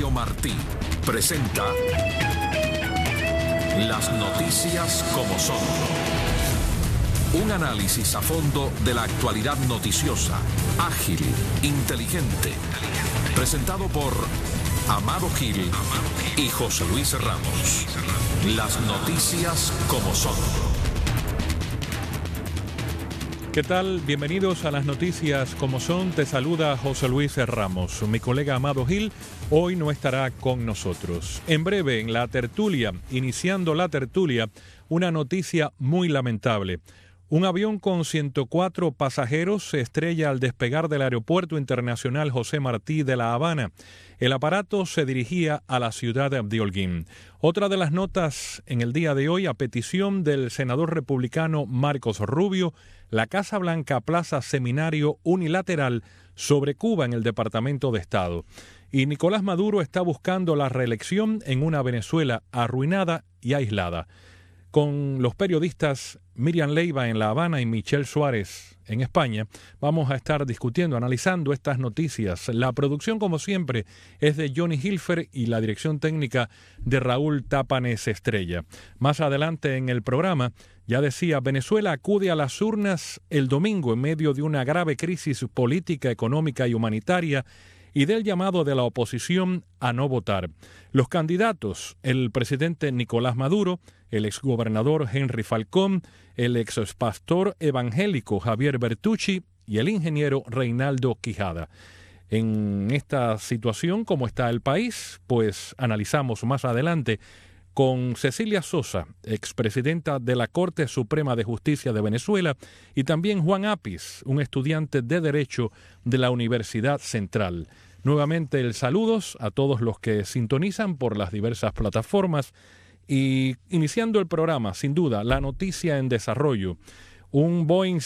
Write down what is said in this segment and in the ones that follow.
Radio Martí presenta Las noticias como son. Un análisis a fondo de la actualidad noticiosa, ágil, inteligente. Presentado por Amado Gil y José Luis Ramos. Las noticias como son. ¿Qué tal? Bienvenidos a las noticias como son. Te saluda José Luis Ramos. Mi colega Amado Gil hoy no estará con nosotros. En breve, en la tertulia, iniciando la tertulia, una noticia muy lamentable. Un avión con 104 pasajeros se estrella al despegar del Aeropuerto Internacional José Martí de La Habana. El aparato se dirigía a la ciudad de Holguín. Otra de las notas en el día de hoy, a petición del senador republicano Marcos Rubio, la Casa Blanca aplaza seminario unilateral sobre Cuba en el Departamento de Estado. Y Nicolás Maduro está buscando la reelección en una Venezuela arruinada y aislada. Con los periodistas Miriam Leiva en La Habana y Michelle Suárez en España, vamos a estar discutiendo, analizando estas noticias. La producción, como siempre, es de Johnny Hilfer y la dirección técnica de Raúl Tápanes Estrella. Más adelante en el programa, ya decía, Venezuela acude a las urnas el domingo en medio de una grave crisis política, económica y humanitaria, y del llamado de la oposición a no votar. Los candidatos, el presidente Nicolás Maduro, el exgobernador Henry Falcón, el expastor evangélico Javier Bertucci y el ingeniero Reinaldo Quijada. En esta situación, ¿cómo está el país? Pues analizamos más adelante con Cecilia Sosa, expresidenta de la Corte Suprema de Justicia de Venezuela, y también Juan Apis, un estudiante de Derecho de la Universidad Central. Nuevamente el saludos a todos los que sintonizan por las diversas plataformas y iniciando el programa, sin duda, la noticia en desarrollo. Un Boeing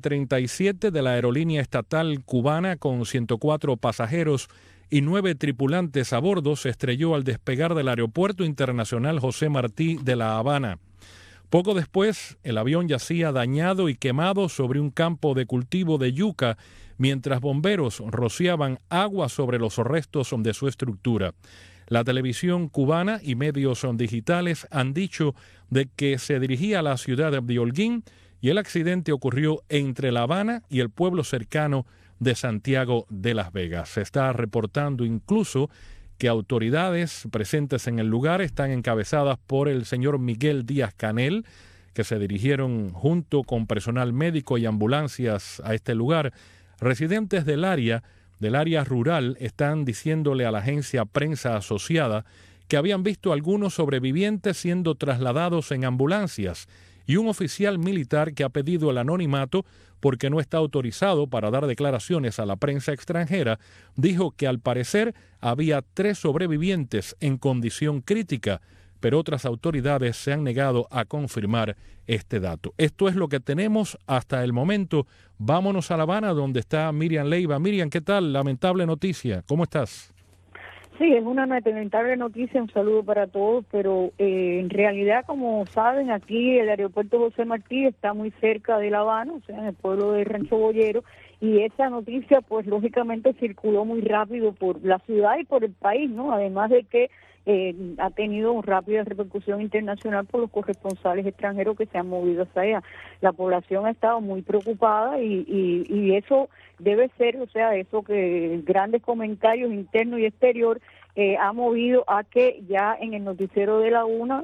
737 de la aerolínea estatal cubana con 104 pasajeros y 9 tripulantes a bordo se estrelló al despegar del Aeropuerto Internacional José Martí de La Habana. Poco después, el avión yacía dañado y quemado sobre un campo de cultivo de yuca, mientras bomberos rociaban agua sobre los restos de su estructura. La televisión cubana y medios digitales han dicho de que se dirigía a la ciudad de Holguín y el accidente ocurrió entre La Habana y el pueblo cercano de Santiago de Las Vegas. Se está reportando incluso que autoridades presentes en el lugar están encabezadas por el señor Miguel Díaz-Canel, que se dirigieron junto con personal médico y ambulancias a este lugar. Residentes del área rural están diciéndole a la agencia Prensa Asociada que habían visto a algunos sobrevivientes siendo trasladados en ambulancias y un oficial militar que ha pedido el anonimato porque no está autorizado para dar declaraciones a la prensa extranjera, dijo que al parecer había 3 sobrevivientes en condición crítica, pero otras autoridades se han negado a confirmar este dato. Esto es lo que tenemos hasta el momento. Vámonos a La Habana, donde está Miriam Leiva. Miriam, ¿qué tal? Lamentable noticia. ¿Cómo estás? Sí, es una lamentable noticia, un saludo para todos, pero en realidad, como saben, aquí el aeropuerto José Martí está muy cerca de La Habana, o sea, en el pueblo de Rancho Boyero, y esa noticia, pues, lógicamente circuló muy rápido por la ciudad y por el país, ¿no? Además de que ha tenido una rápida repercusión internacional por los corresponsales extranjeros que se han movido hacia allá. La población ha estado muy preocupada y eso debe ser, o sea, eso que grandes comentarios internos y exterior ha movido a que ya en el noticiero de la UNA,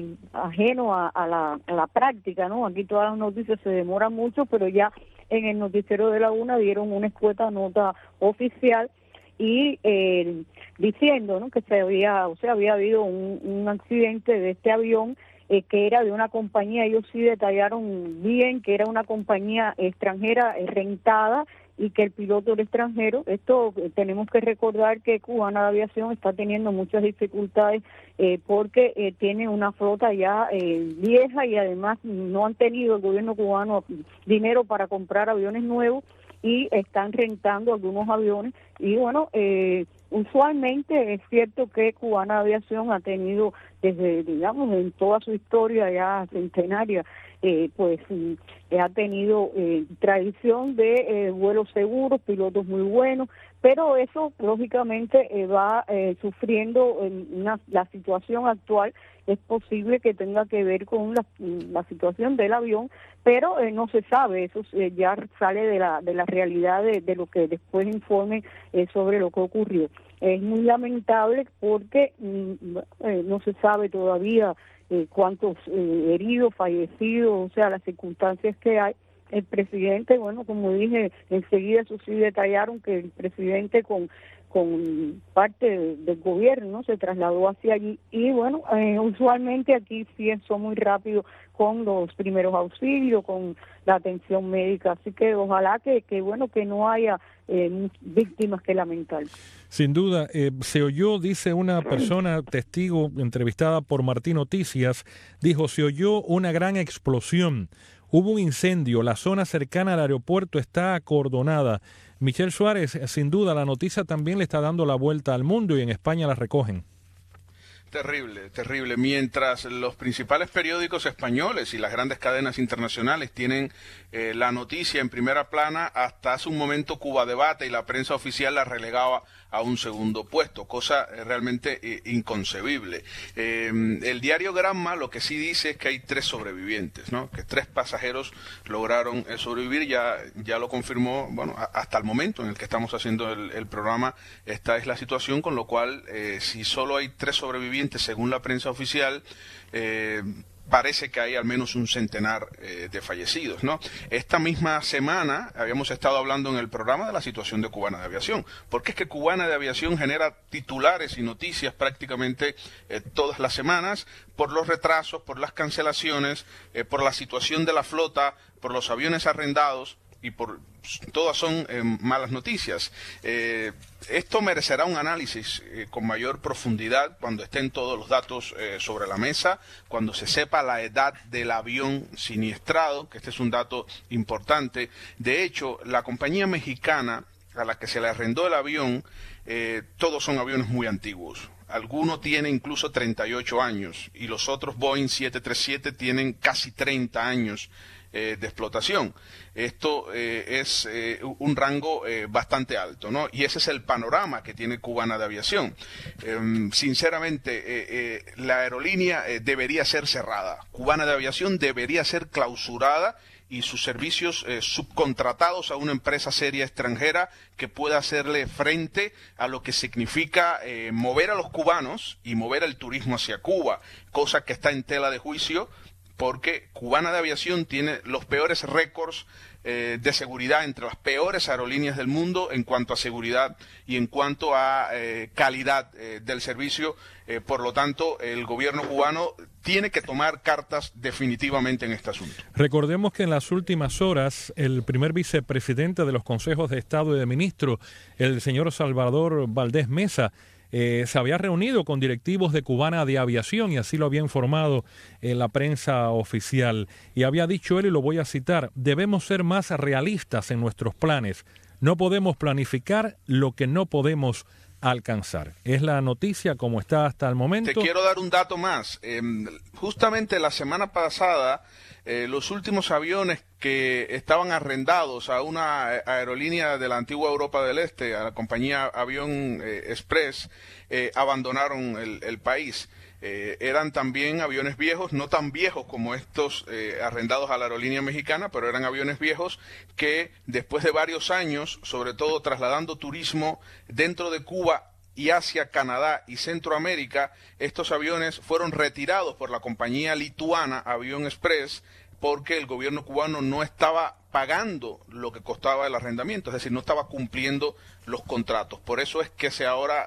ajeno a la práctica, ¿no? Aquí todas las noticias se demoran mucho, pero ya en el noticiero de la UNA dieron una escueta nota oficial y diciendo, ¿no?, que había habido un accidente de este avión que era de una compañía. Ellos sí detallaron bien que era una compañía extranjera rentada y que el piloto era extranjero. Esto tenemos que recordar que Cubana de Aviación está teniendo muchas dificultades porque tiene una flota ya vieja y además no han tenido el gobierno cubano dinero para comprar aviones nuevos y están rentando algunos aviones y bueno, usualmente es cierto que Cubana de Aviación ha tenido desde, digamos, en toda su historia ya centenaria, ha tenido tradición de vuelos seguros, pilotos muy buenos, pero eso lógicamente va sufriendo la situación actual. Es posible que tenga que ver con la situación del avión, pero no se sabe, eso ya sale de la realidad de lo que después informen sobre lo que ocurrió. Es muy lamentable porque no se sabe todavía cuántos heridos, fallecidos, o sea, las circunstancias que hay. El presidente, bueno, como dije, enseguida eso sí detallaron que el presidente con parte del gobierno, ¿no?, se trasladó hacia allí y bueno, usualmente aquí sí son muy rápidos con los primeros auxilios, con la atención médica, así que ojalá que bueno, que no haya víctimas que lamentar. Sin duda, se oyó, dice una persona testigo entrevistada por Martín Noticias, dijo, se oyó una gran explosión, hubo un incendio, la zona cercana al aeropuerto está acordonada. Michelle Suárez, sin duda, la noticia también le está dando la vuelta al mundo y en España la recogen. Terrible, terrible. Mientras los principales periódicos españoles y las grandes cadenas internacionales tienen la noticia en primera plana, hasta hace un momento Cuba Debate y la prensa oficial la relegaba a un segundo puesto, cosa realmente inconcebible. El diario Granma lo que sí dice es que hay 3 sobrevivientes, ¿no? Que 3 pasajeros lograron sobrevivir, ya lo confirmó, bueno, hasta el momento en el que estamos haciendo el programa, esta es la situación, con lo cual, si solo hay 3 sobrevivientes, según la prensa oficial, parece que hay al menos un centenar de fallecidos, ¿no? Esta misma semana habíamos estado hablando en el programa de la situación de Cubana de Aviación, porque es que Cubana de Aviación genera titulares y noticias prácticamente todas las semanas por los retrasos, por las cancelaciones, por la situación de la flota, por los aviones arrendados, y todas son malas noticias. Esto merecerá un análisis con mayor profundidad cuando estén todos los datos sobre la mesa, cuando se sepa la edad del avión siniestrado, que este es un dato importante. De hecho, la compañía mexicana a la que se le arrendó el avión, todos son aviones muy antiguos. Alguno tiene incluso 38 años y los otros Boeing 737 tienen casi 30 años de explotación. Esto es un rango bastante alto, ¿no? Y ese es el panorama que tiene Cubana de Aviación. Sinceramente, la aerolínea debería ser cerrada. Cubana de Aviación debería ser clausurada y sus servicios subcontratados a una empresa seria extranjera que pueda hacerle frente a lo que significa mover a los cubanos y mover el turismo hacia Cuba, cosa que está en tela de juicio, porque Cubana de Aviación tiene los peores récords de seguridad, entre las peores aerolíneas del mundo en cuanto a seguridad y en cuanto a calidad del servicio. Por lo tanto, el gobierno cubano tiene que tomar cartas definitivamente en este asunto. Recordemos que en las últimas horas el primer vicepresidente de los consejos de Estado y de Ministros, el señor Salvador Valdés Mesa, se había reunido con directivos de Cubana de Aviación y así lo había informado en la prensa oficial. Y había dicho él, y lo voy a citar, debemos ser más realistas en nuestros planes. No podemos planificar lo que no podemos alcanzar. Es la noticia como está hasta el momento. Te quiero dar un dato más. Justamente la semana pasada, los últimos aviones que estaban arrendados a una aerolínea de la antigua Europa del Este, a la compañía Avión Express, abandonaron el país. Eran también aviones viejos, no tan viejos como estos arrendados a la aerolínea mexicana, pero eran aviones viejos que después de varios años, sobre todo trasladando turismo dentro de Cuba y hacia Canadá y Centroamérica, estos aviones fueron retirados por la compañía lituana Avión Express porque el gobierno cubano no estaba pagando lo que costaba el arrendamiento, es decir, no estaba cumpliendo los contratos. Por eso es que ahora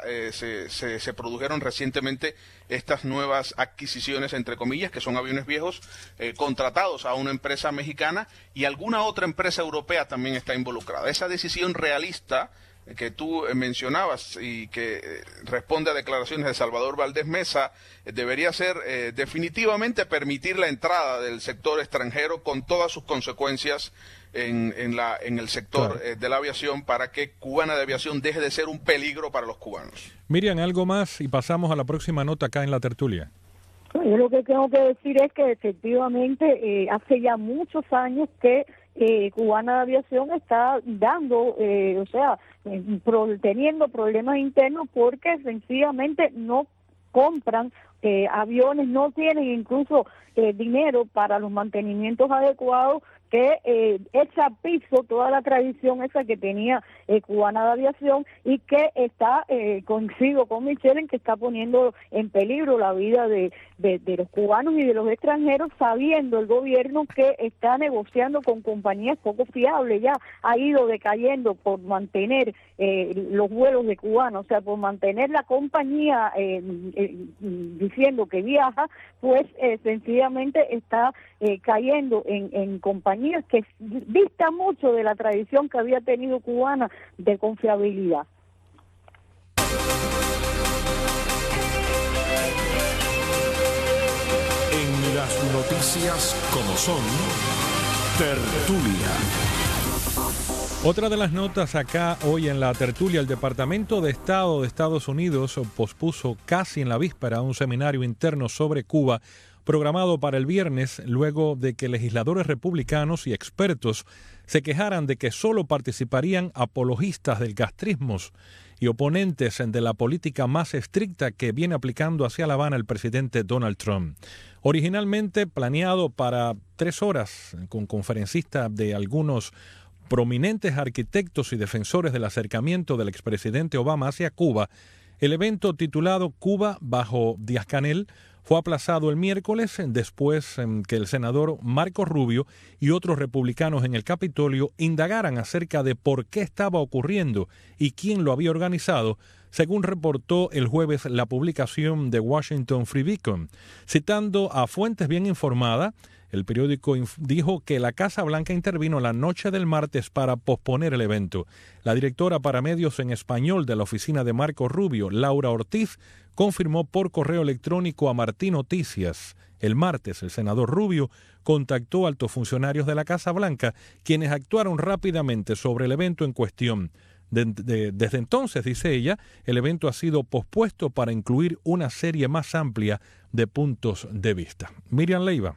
se produjeron recientemente estas nuevas adquisiciones, entre comillas, que son aviones viejos contratados a una empresa mexicana y alguna otra empresa europea también está involucrada. Esa decisión realista que tú mencionabas y que responde a declaraciones de Salvador Valdés Mesa, debería ser definitivamente permitir la entrada del sector extranjero con todas sus consecuencias en el sector de la aviación, para que Cubana de Aviación deje de ser un peligro para los cubanos. Miriam, algo más y pasamos a la próxima nota acá en la tertulia. Yo lo que tengo que decir es que efectivamente hace ya muchos años que Cubana de Aviación está dando, teniendo problemas internos porque sencillamente no compran aviones, no tienen incluso dinero para los mantenimientos adecuados, que echa a piso toda la tradición esa que tenía Cubana de Aviación, y que está, coincido con Michelle, en que está poniendo en peligro la vida de los cubanos y de los extranjeros, sabiendo el gobierno que está negociando con compañías poco fiables. Ya ha ido decayendo por mantener los vuelos de cubanos, o sea, por mantener la compañía diciendo que viaja, pues sencillamente está cayendo en compañías que dista mucho de la tradición que había tenido Cubana de confiabilidad. En las noticias como son, tertulia. Otra de las notas acá hoy en la tertulia: el Departamento de Estado de Estados Unidos pospuso casi en la víspera un seminario interno sobre Cuba programado para el viernes, luego de que legisladores republicanos y expertos se quejaran de que solo participarían apologistas del castrismo y oponentes de la política más estricta que viene aplicando hacia La Habana el presidente Donald Trump. Originalmente planeado para 3 horas, con conferencistas de algunos prominentes arquitectos y defensores del acercamiento del expresidente Obama hacia Cuba, el evento titulado Cuba bajo Díaz-Canel fue aplazado el miércoles después que el senador Marco Rubio y otros republicanos en el Capitolio indagaran acerca de por qué estaba ocurriendo y quién lo había organizado, según reportó el jueves la publicación de Washington Free Beacon. Citando a fuentes bien informadas, el periódico dijo que la Casa Blanca intervino la noche del martes para posponer el evento. La directora para medios en español de la oficina de Marco Rubio, Laura Ortiz, confirmó por correo electrónico a Martí Noticias. El martes, el senador Rubio contactó a altos funcionarios de la Casa Blanca, quienes actuaron rápidamente sobre el evento en cuestión. Desde entonces, dice ella, el evento ha sido pospuesto para incluir una serie más amplia de puntos de vista. Miriam Leiva.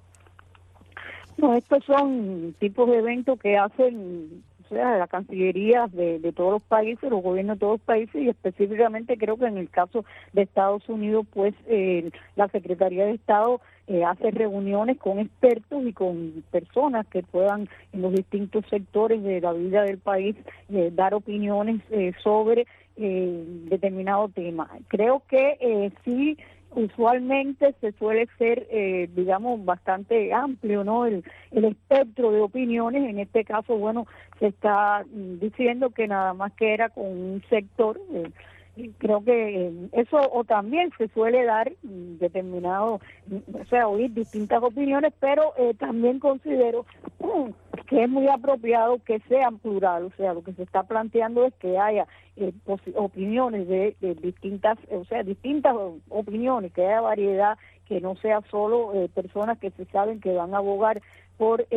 No, estos son tipos de eventos que hacen, o sea, las cancillerías de todos los países, los gobiernos de todos los países, y específicamente creo que en el caso de Estados Unidos, pues la Secretaría de Estado hace reuniones con expertos y con personas que puedan en los distintos sectores de la vida del país dar opiniones sobre determinado tema. Creo que sí, usualmente se suele ser, bastante amplio, ¿no? El espectro de opiniones. En este caso, bueno, se está diciendo que nada más que era con un sector. Creo que eso, o también se suele dar determinado, o sea, oír distintas opiniones, pero también considero que es muy apropiado que sean plural. O sea, lo que se está planteando es que haya opiniones de distintas, o sea, distintas opiniones, que haya variedad, que no sea solo personas que se saben que van a abogar por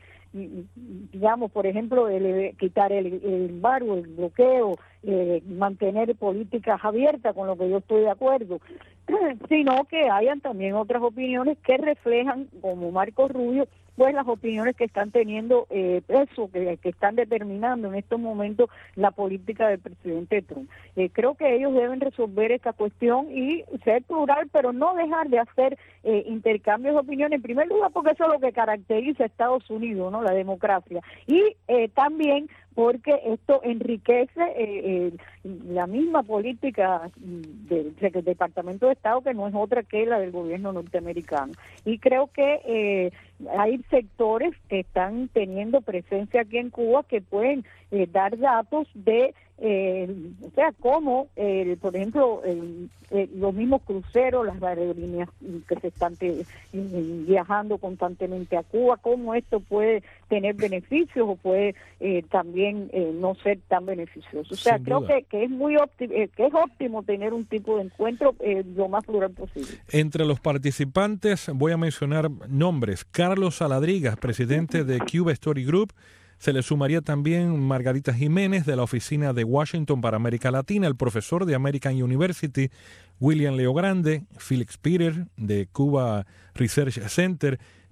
por ejemplo, quitar el embargo, el bloqueo, mantener políticas abiertas, con lo que yo estoy de acuerdo, sino que hayan también otras opiniones que reflejan, como Marco Rubio, pues las opiniones que están teniendo eso, que están determinando en estos momentos la política del presidente Trump. Creo que ellos deben resolver esta cuestión y ser plural, pero no dejar de hacer intercambios de opiniones, en primer lugar porque eso es lo que caracteriza a Estados Unidos, ¿no? La democracia, y también porque esto enriquece la misma política del Departamento de Estado, que no es otra que la del gobierno norteamericano. Y creo que hay sectores que están teniendo presencia aquí en Cuba que pueden dar datos de, o sea, cómo, por ejemplo, los mismos cruceros, las aerolíneas que se están viajando constantemente a Cuba, cómo esto puede tener beneficios o puede también no ser tan beneficioso. O sea, creo que es muy que es óptimo tener un tipo de encuentro lo más plural posible. Entre los participantes voy a mencionar nombres: Carlos Saladrigas, presidente de Cuba Story Group. Se le sumaría también Margarita Jiménez, de la Oficina de Washington para América Latina, el profesor de American University, William Leo Grande, Felix Peter, de Cuba Research Center,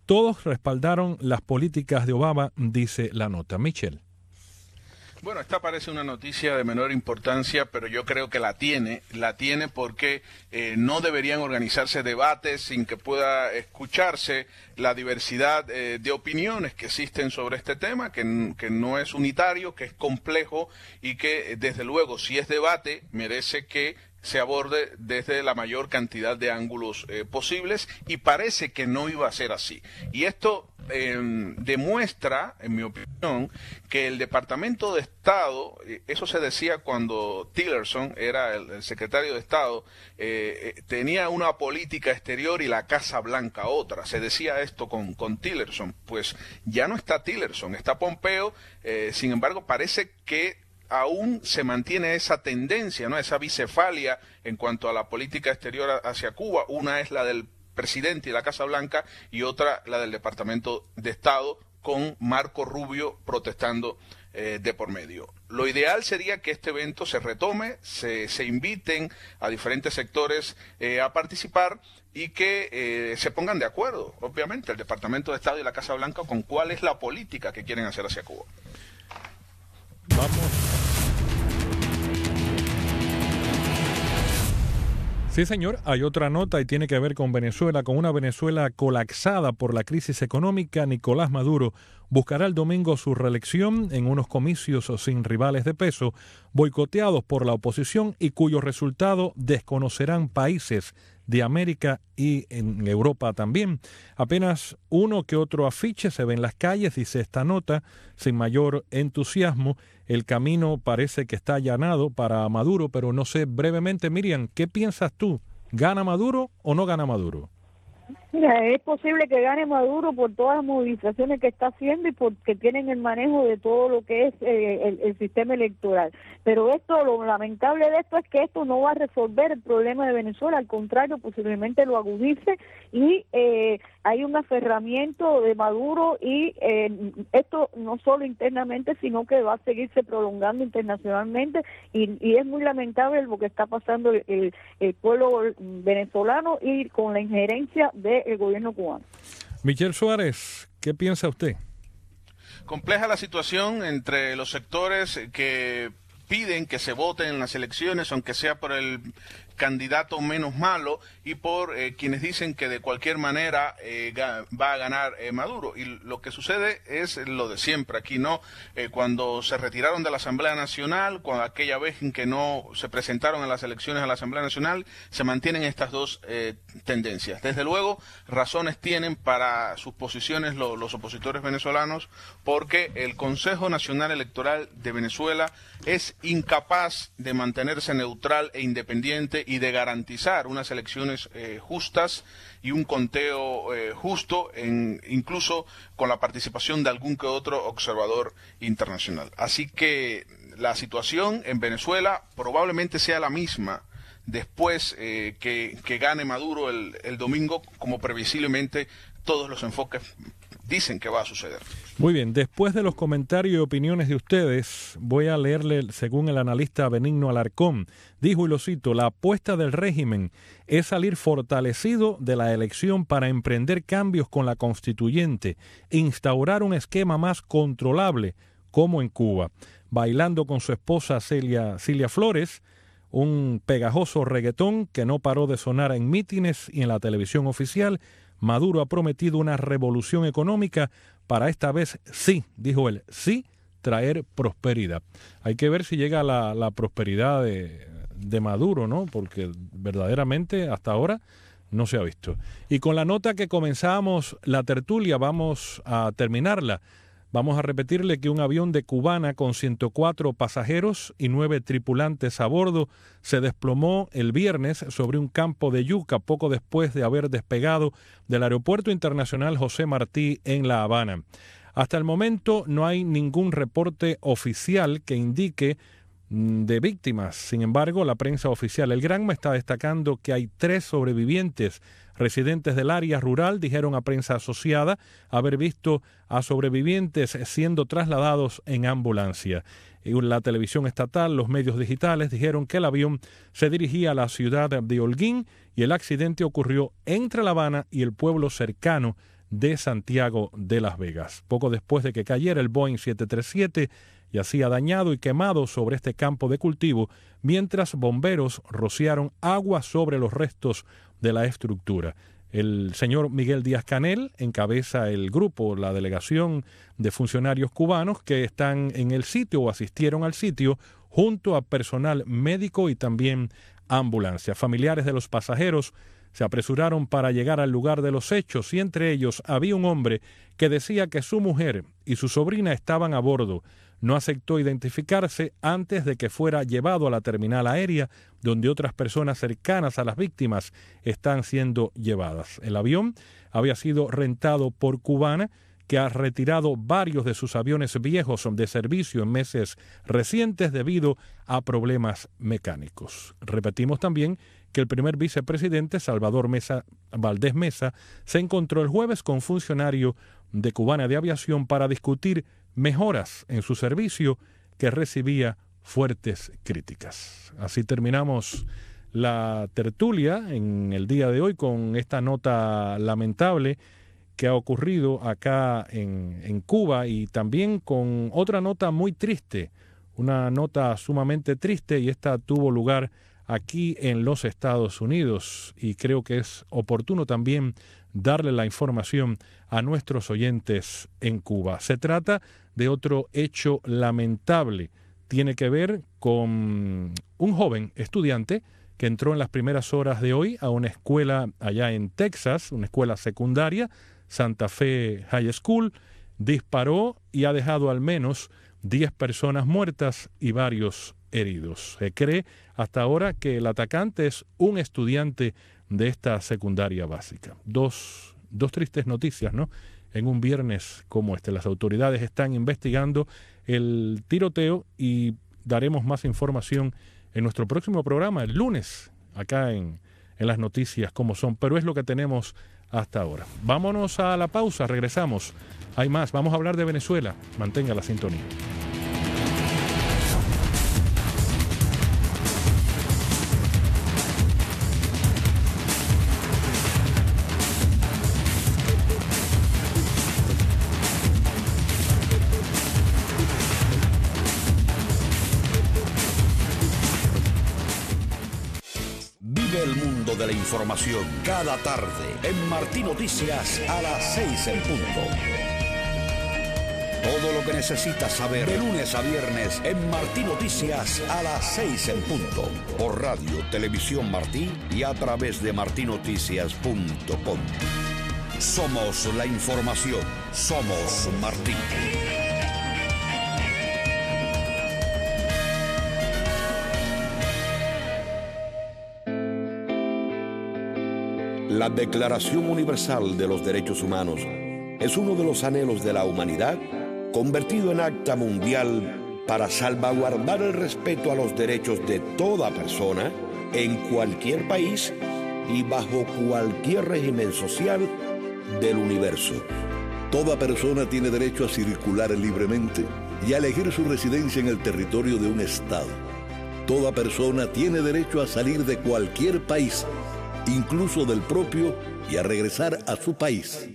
Todos respaldaron las políticas de Obama, dice la nota. Michelle. Bueno, esta parece una noticia de menor importancia, pero yo creo que la tiene porque no deberían organizarse debates sin que pueda escucharse la diversidad de opiniones que existen sobre este tema, que no es unitario, que es complejo y que desde luego si es debate merece que se aborde desde la mayor cantidad de ángulos posibles, y parece que no iba a ser así. Y esto demuestra, en mi opinión, que el Departamento de Estado, eso se decía cuando Tillerson era el secretario de Estado, tenía una política exterior y la Casa Blanca otra. Se decía esto con Tillerson. Pues ya no está Tillerson, está Pompeo. Sin embargo, parece que aún se mantiene esa tendencia, ¿no? Esa bicefalia en cuanto a la política exterior hacia Cuba. Una es la del presidente y la Casa Blanca, y otra la del Departamento de Estado, con Marco Rubio protestando de por medio. Lo ideal sería que este evento se retome, se inviten a diferentes sectores a participar y que se pongan de acuerdo, obviamente, el Departamento de Estado y la Casa Blanca con cuál es la política que quieren hacer hacia Cuba. Vamos. Sí, señor, hay otra nota y tiene que ver con Venezuela. Con una Venezuela colapsada por la crisis económica, Nicolás Maduro buscará el domingo su reelección en unos comicios sin rivales de peso, boicoteados por la oposición y cuyo resultado desconocerán países de América y en Europa también. Apenas uno que otro afiche se ve en las calles, dice esta nota, sin mayor entusiasmo. El camino parece que está allanado para Maduro, pero no sé, brevemente, Miriam, ¿qué piensas tú? ¿Gana Maduro o no gana Maduro? Mira, es posible que gane Maduro por todas las movilizaciones que está haciendo y porque tienen el manejo de todo lo que es el sistema electoral. Pero esto, lo lamentable de esto es que esto no va a resolver el problema de Venezuela, al contrario, posiblemente lo agudice, y hay un aferramiento de Maduro, y esto no solo internamente, sino que va a seguirse prolongando internacionalmente, y es muy lamentable lo que está pasando el pueblo venezolano y con la injerencia del gobierno cubano. Michelle Suárez, ¿qué piensa usted? Compleja la situación entre los sectores que piden que se vote en las elecciones, aunque sea por el candidato menos malo, y por quienes dicen que de cualquier manera va a ganar Maduro. Y lo que sucede es lo de siempre aquí, ¿no? Cuando se retiraron de la Asamblea Nacional, cuando aquella vez en que no se presentaron a las elecciones a la Asamblea Nacional, se mantienen estas dos tendencias. Desde luego, razones tienen para sus posiciones los opositores venezolanos, porque el Consejo Nacional Electoral de Venezuela es incapaz de mantenerse neutral e independiente y de garantizar unas elecciones justas y un conteo justo, incluso con la participación de algún que otro observador internacional. Así que la situación en Venezuela probablemente sea la misma después que gane Maduro el domingo, como previsiblemente todos los enfoques dicen que va a suceder. Muy bien, después de los comentarios y opiniones de ustedes, voy a leerle, según el analista Benigno Alarcón, dijo, y lo cito: la apuesta del régimen es salir fortalecido de la elección para emprender cambios con la constituyente, instaurar un esquema más controlable, como en Cuba. Bailando con su esposa Cilia Flores, un pegajoso reggaetón que no paró de sonar en mítines y en la televisión oficial, Maduro ha prometido una revolución económica para esta vez sí, dijo él, sí traer prosperidad. Hay que ver si llega la prosperidad de Maduro, ¿no? Porque verdaderamente hasta ahora no se ha visto. Y con la nota que comenzamos la tertulia, vamos a terminarla. Vamos a repetirle que un avión de Cubana con 104 pasajeros y 9 tripulantes a bordo se desplomó el viernes sobre un campo de yuca poco después de haber despegado del Aeropuerto Internacional José Martí en La Habana. Hasta el momento no hay ningún reporte oficial que indique de víctimas. Sin embargo, la prensa oficial El Granma está destacando que hay 3 sobrevivientes. Residentes del área rural dijeron a prensa asociada haber visto a sobrevivientes siendo trasladados en ambulancia. La televisión estatal, los medios digitales dijeron que el avión se dirigía a la ciudad de Holguín y el accidente ocurrió entre La Habana y el pueblo cercano de Santiago de Las Vegas. Poco después de que cayera el Boeing 737, yacía dañado y quemado sobre este campo de cultivo, mientras bomberos rociaron agua sobre los restos de la estructura. El señor Miguel Díaz-Canel encabeza el grupo, la delegación de funcionarios cubanos que están en el sitio o asistieron al sitio junto a personal médico y también ambulancia. Familiares de los pasajeros se apresuraron para llegar al lugar de los hechos y entre ellos había un hombre que decía que su mujer y su sobrina estaban a bordo. No aceptó identificarse antes de que fuera llevado a la terminal aérea, donde otras personas cercanas a las víctimas están siendo llevadas. El avión había sido rentado por Cubana, que ha retirado varios de sus aviones viejos de servicio en meses recientes debido a problemas mecánicos. Repetimos también que el primer vicepresidente, Salvador Valdés Mesa, se encontró el jueves con funcionarios de Cubana de Aviación para discutir mejoras en su servicio que recibía fuertes críticas. Así terminamos la tertulia en el día de hoy con esta nota lamentable que ha ocurrido acá en Cuba y también con otra nota muy triste, una nota sumamente triste, y esta tuvo lugar aquí en los Estados Unidos y creo que es oportuno también darle la información a nuestros oyentes en Cuba. Se trata de otro hecho lamentable. Tiene que ver con un joven estudiante que entró en las primeras horas de hoy a una escuela allá en Texas, una escuela secundaria, Santa Fe High School, disparó y ha dejado al menos 10 personas muertas y varios heridos. Se cree hasta ahora que el atacante es un estudiante de esta secundaria básica. Dos tristes noticias, ¿no? En un viernes como este. Las autoridades están investigando el tiroteo y daremos más información en nuestro próximo programa, el lunes, acá en las noticias como son. Pero es lo que tenemos hasta ahora. Vámonos a la pausa, regresamos. Hay más, vamos a hablar de Venezuela. Mantenga la sintonía. De la información cada tarde en Martí Noticias a las 6 en punto. Todo lo que necesitas saber de lunes a viernes en Martí Noticias a las 6 en punto. Por Radio Televisión Martí y a través de martinoticias.com. Somos la información. Somos Martí. La Declaración Universal de los Derechos Humanos es uno de los anhelos de la humanidad convertido en acta mundial para salvaguardar el respeto a los derechos de toda persona en cualquier país y bajo cualquier régimen social del universo. Toda persona tiene derecho a circular libremente y a elegir su residencia en el territorio de un estado. Toda persona tiene derecho a salir de cualquier país, incluso del propio, y a regresar a su país.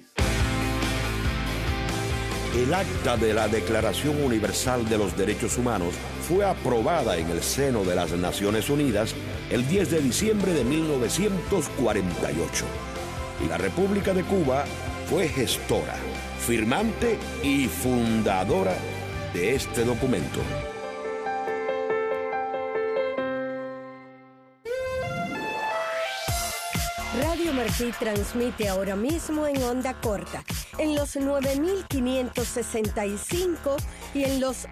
El acta de la Declaración Universal de los Derechos Humanos fue aprobada en el seno de las Naciones Unidas el 10 de diciembre de 1948. Y la República de Cuba fue gestora, firmante y fundadora de este documento. Radio Martí transmite ahora mismo en onda corta, en los 9.565 y en los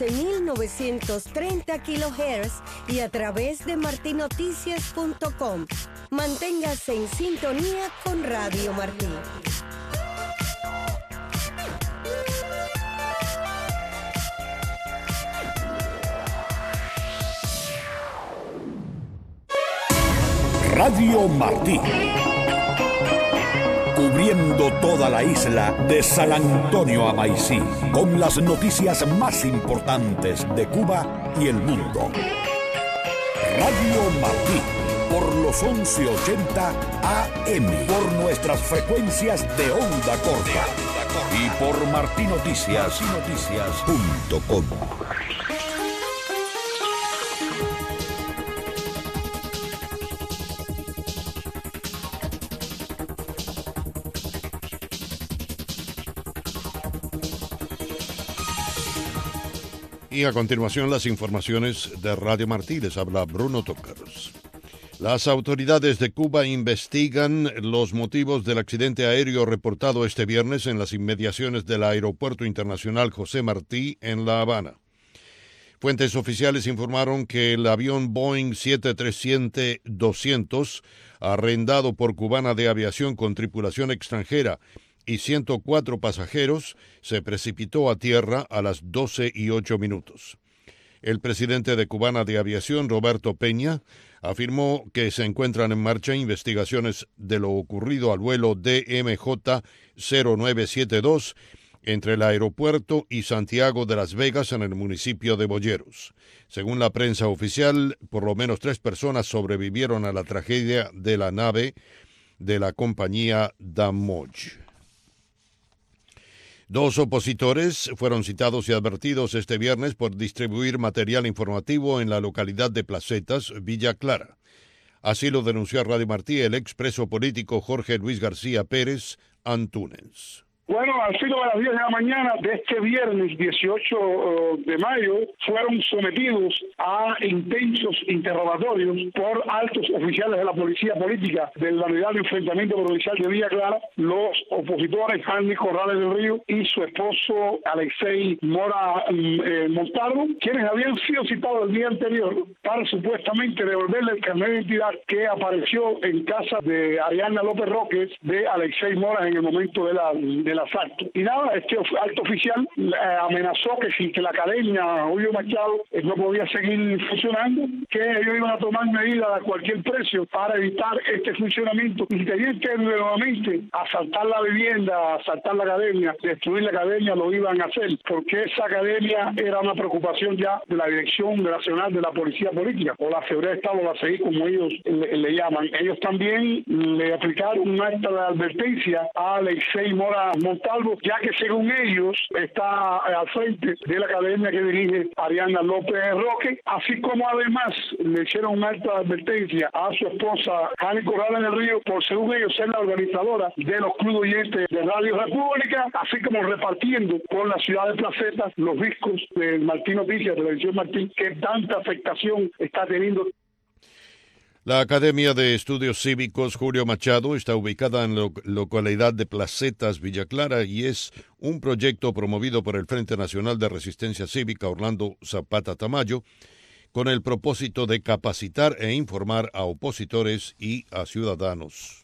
11.930 kHz y a través de martinoticias.com. Manténgase en sintonía con Radio Martí. Radio Martí, cubriendo toda la isla de San Antonio a Maicí, con las noticias más importantes de Cuba y el mundo. Radio Martí, por los 1180 AM, por nuestras frecuencias de onda corta y por martinoticias.com. Y a continuación las informaciones de Radio Martí. Les habla Bruno Tócaros. Las autoridades de Cuba investigan los motivos del accidente aéreo reportado este viernes en las inmediaciones del Aeropuerto Internacional José Martí en La Habana. Fuentes oficiales informaron que el avión Boeing 737-200, arrendado por Cubana de Aviación con tripulación extranjera y 104 pasajeros, se precipitó a tierra a las 12:08. El presidente de Cubana de Aviación, Roberto Peña, afirmó que se encuentran en marcha investigaciones de lo ocurrido al vuelo DMJ-0972 entre el aeropuerto y Santiago de Las Vegas en el municipio de Boyeros. Según la prensa oficial, por lo menos 3 personas sobrevivieron a la tragedia de la nave de la compañía Damoj. 2 opositores fueron citados y advertidos este viernes por distribuir material informativo en la localidad de Placetas, Villa Clara. Así lo denunció a Radio Martí el expreso político Jorge Luis García Pérez Antúnez. Bueno, al filo de las 10 de la mañana de este viernes 18 de mayo fueron sometidos a intensos interrogatorios por altos oficiales de la Policía Política de la Unidad de Enfrentamiento Provincial de Villa Clara, los opositores Jaime Corrales del Río y su esposo Alexei Mora Montalvo, quienes habían sido citados el día anterior para supuestamente devolverle el carnet de identidad que apareció en casa de Ariana López Roque de Alexei Mora en el momento del asalto. Y nada, este alto oficial amenazó que si que la academia Julio Machado no podía seguir funcionando, que ellos iban a tomar medidas a cualquier precio para evitar este funcionamiento y tenían que nuevamente asaltar la vivienda, asaltar la academia, destruir la academia, lo iban a hacer, porque esa academia era una preocupación ya de la Dirección Nacional de la Policía Política, o la Seguridad de Estado, o la CEI, como ellos le llaman. Ellos también le aplicaron un acta de advertencia a Alexei Mora Montalvo, ya que según ellos está al frente de la academia que dirige Ariana López Roque, así como además le hicieron un acta de advertencia a su esposa Jaime Corrales del Río por, según ellos, ser la organizadora de los clubes oyentes de Radio República, así como repartiendo por la ciudad de Placetas los discos de Martín Noticias, Televisión Martín, que tanta afectación está teniendo. La Academia de Estudios Cívicos Julio Machado está ubicada en la localidad de Placetas, Villa Clara, y es un proyecto promovido por el Frente Nacional de Resistencia Cívica Orlando Zapata Tamayo, con el propósito de capacitar e informar a opositores y a ciudadanos.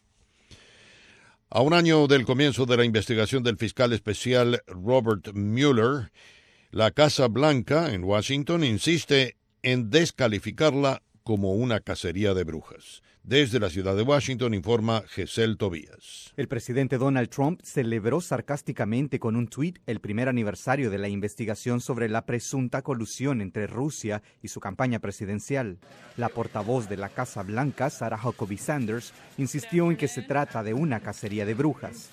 A un año del comienzo de la investigación del fiscal especial Robert Mueller, la Casa Blanca en Washington insiste en descalificarla como una cacería de brujas. Desde la ciudad de Washington informa Gesell Tobías. El presidente Donald Trump celebró sarcásticamente con un tuit el primer aniversario de la investigación sobre la presunta colusión entre Rusia y su campaña presidencial. La portavoz de la Casa Blanca, Sarah Huckabee Sanders, insistió en que se trata de una cacería de brujas.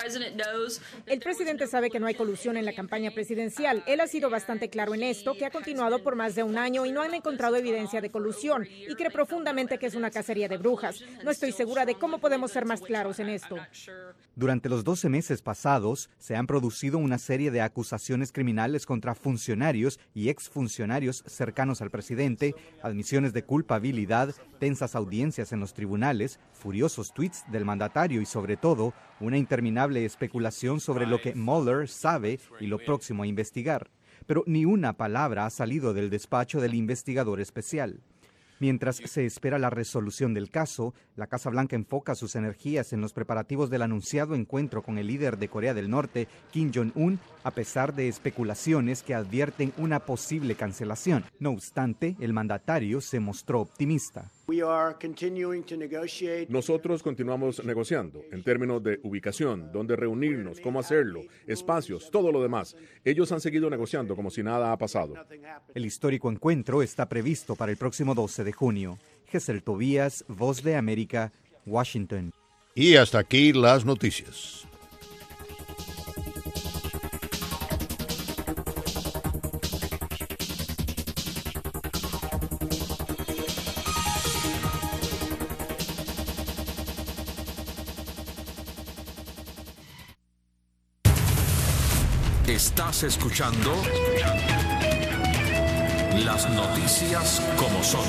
El presidente sabe que no hay colusión en la campaña presidencial. Él ha sido bastante claro en esto, que ha continuado por más de un año y no han encontrado evidencia de colusión y cree profundamente que es una cacería de brujas. No estoy segura de cómo podemos ser más claros en esto. Durante los 12 meses pasados, se han producido una serie de acusaciones criminales contra funcionarios y exfuncionarios cercanos al presidente, admisiones de culpabilidad, tensas audiencias en los tribunales, furiosos tweets del mandatario y, sobre todo, una interminable especulación sobre lo que Mueller sabe y lo próximo a investigar. Pero ni una palabra ha salido del despacho del investigador especial. Mientras se espera la resolución del caso, la Casa Blanca enfoca sus energías en los preparativos del anunciado encuentro con el líder de Corea del Norte, Kim Jong-un, a pesar de especulaciones que advierten una posible cancelación. No obstante, el mandatario se mostró optimista. Nosotros continuamos negociando en términos de ubicación, dónde reunirnos, cómo hacerlo, espacios, todo lo demás. Ellos han seguido negociando como si nada ha pasado. El histórico encuentro está previsto para el próximo 12 de junio. Gesel Tobías, Voz de América, Washington. Y hasta aquí las noticias. Estás escuchando las noticias como son.